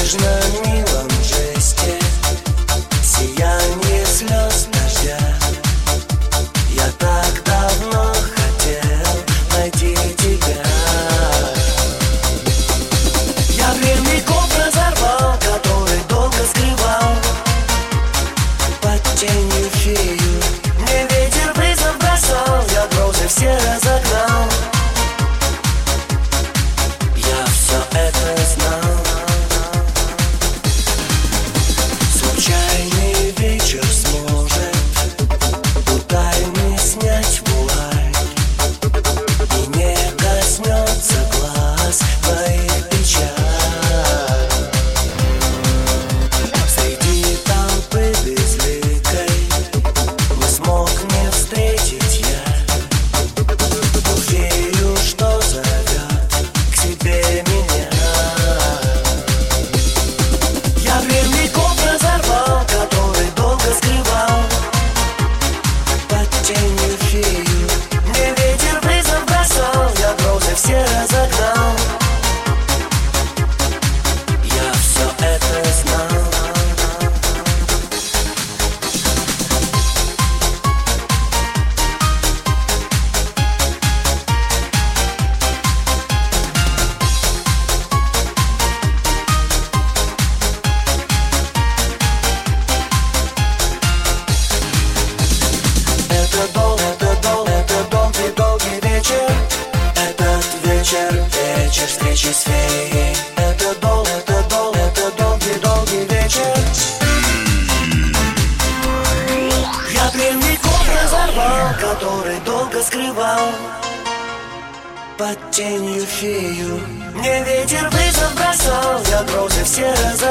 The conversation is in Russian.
нежном милом жесте сияние слез дождя. Я так давно хотел найти тебя. Я древний код разорвал, который долго скрывал под тенью фею. Мне ветер вызов бросал, я грозы все разогнал. Я все это знал. Случайный вечер сможет у тайны снять вуаль, и не коснется глаз твоих печаль. Среди толпы безликой не смог не встретить я ту фею, что зовет к себе меня. Я древний код разорвал, который долго скрывал под тенью фею. Мне ветер вызов бросал, я грозы все разогнал. Я все это знал. Это долгий вечер. Этот вечер, вечер встречи с феей. Это долгий вечер. Я древний код разорвал, который долго скрывал под тенью фею. Мне ветер вызов бросал, я грозы все разорвал.